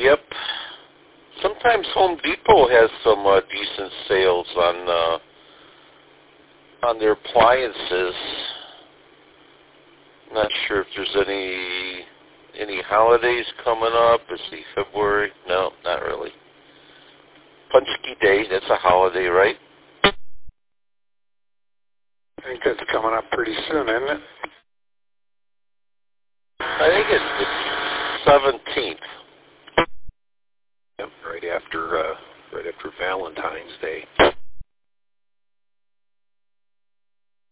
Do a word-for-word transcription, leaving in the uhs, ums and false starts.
Yep. Sometimes Home Depot has some uh, decent sales on uh, on their appliances. Not sure if there's any any holidays coming up. Is it February? No, not really. Punchki Day, that's a holiday, right? I think that's coming up pretty soon, isn't it? I think it's the seventeenth. Yep, right after uh, right after Valentine's Day.